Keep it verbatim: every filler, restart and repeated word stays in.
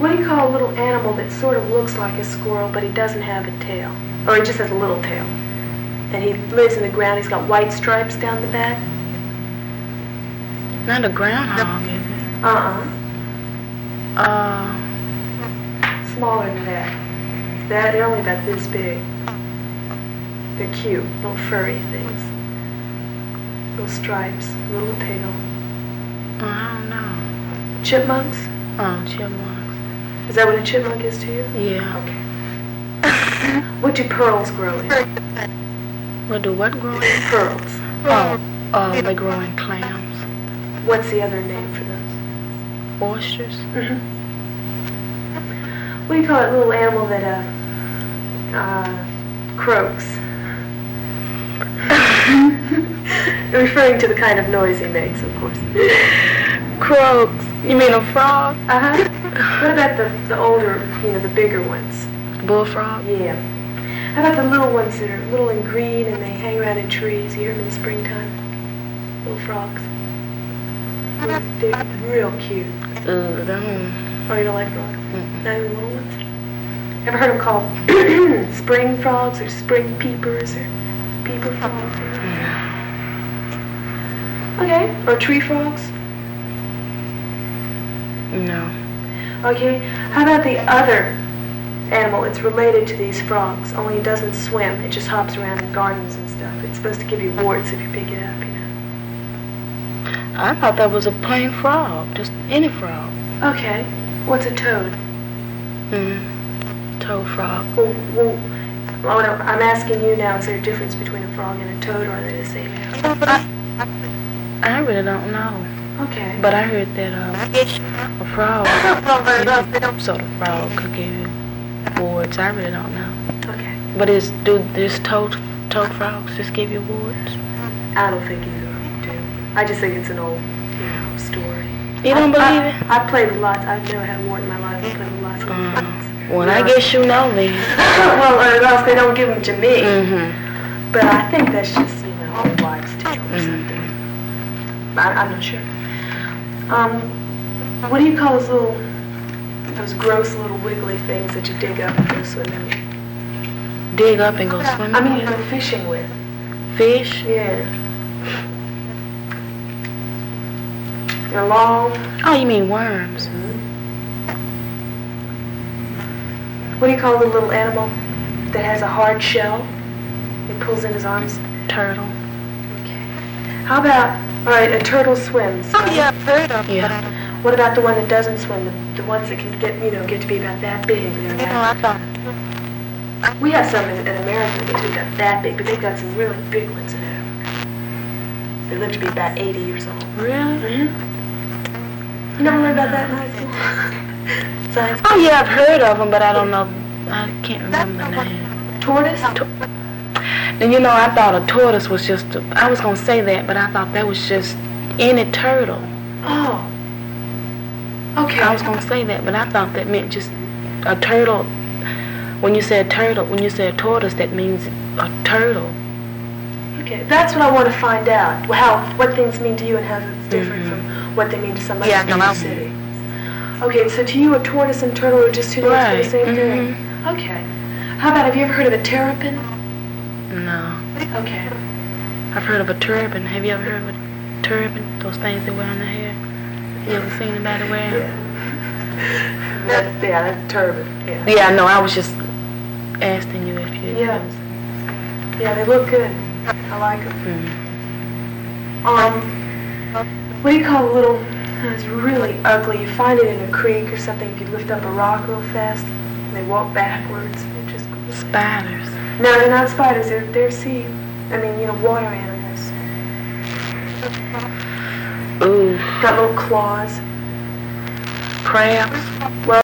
What do you call a little animal that sort of looks like a squirrel, but he doesn't have a tail? Or he just has a little tail. And he lives in the ground. He's got white stripes down the back. Not a groundhog, is it? Uh-uh. Uh, Smaller than that. They're, they're only about this big. They're cute, little furry things. Little stripes, little tail. I don't know. Chipmunks? Oh, chipmunks. Is that what a chipmunk is to you? Yeah. Okay. What do pearls grow in? What do what grow in? Pearls. Oh, uh, they grow in clams. What's the other name for those? Oysters. Mm-hmm. What do you call that little animal that uh, uh, croaks? Referring to the kind of noise he makes, of course. Croaks. You mean a frog? Uh-huh. What about the, the older, you know, the bigger ones? Bullfrog? Yeah. How about the little ones that are little and green and they hang around in trees? You hear them in the springtime? Little frogs. They're real cute. Ugh, don't. Oh, you don't like frogs? Mm-mm. Not even little ones? Ever heard them called spring frogs or spring peepers or peeper frogs? Yeah. Okay. Or tree frogs? No. Okay. How about the other animal? It's related to these frogs, only it doesn't swim. It just hops around in gardens and stuff. It's supposed to give you warts if you pick it up, you know. I thought that was a plain frog. Just any frog. Okay. What's a toad? Mm. Toad frog. Well, well, well, no, I'm asking you now, is there a difference between a frog and a toad, or are they the same animal? I, I really don't know. Okay. But I heard that uh, a frog, some sort of frog could give you warts. I really don't know. Okay. But is do this toad toad frogs just give you warts? I don't think either of them do. I just think it's an old, you know, story. You don't I, believe I, it? I've played with lots. I've never had a wart in my life. I've played with lots of Uh, frogs. well, I guess you know then. Well, or else they don't give them to me. Mm-hmm. But I think that's just, you know, old wives' tale or Mm-hmm. something. I, I'm not sure. Um, what do you call those little, those gross little wiggly things that you dig up and go swimming with? Dig up and go swimming. I mean, you with? go fishing with. Fish? Yeah. They're long. Oh, you mean worms? What do you call the little animal that has a hard shell? He pulls in his arms. Turtle. Okay. How about, all right, a turtle swims. Oh right? yeah, I've heard of it. Yeah. What about the one that doesn't swim? The, the ones that can get, you know, get to be about that big. They're You know, about, I thought. we have some in, in America that get to be about that big, but they've got some really big ones in Africa. They live to be about eighty years old. Really? Mm-hmm. You never learned about that in high school? Science. Oh yeah, I've heard of them, but I don't know. I can't remember the name. Tortoise? And you know, I thought a tortoise was just. A, I was gonna say that, but I thought that was just any turtle. Oh. Okay. I was gonna say that, but I thought that meant just a turtle. When you said turtle, when you said tortoise, that means a turtle. Okay, that's what I want to find out. How, what things mean to you and how it's different Mm-hmm. from what they mean to somebody Yeah, in no, the I- city. Okay, so to you a tortoise and turtle are just two names for the Right, same thing? mhm. Okay. How about, have you ever heard of a terrapin? No, Okay. I've heard of a turban. Have you ever heard of a turban? Those things they wear on their hair. You ever seen anybody wear? Yeah. That's, yeah, that's a turban. Yeah. Yeah, no, I was just asking you if you. Yeah. Yeah, they look good. I like them. Mm. Um, what do you call a little, it's really ugly. You find it in a creek or something. If you lift up a rock real fast, and they walk backwards. They're just Spiders. No, they're not spiders. They're they're sea. I mean, you know, water animals. Ooh, Got little claws. crabs. Well.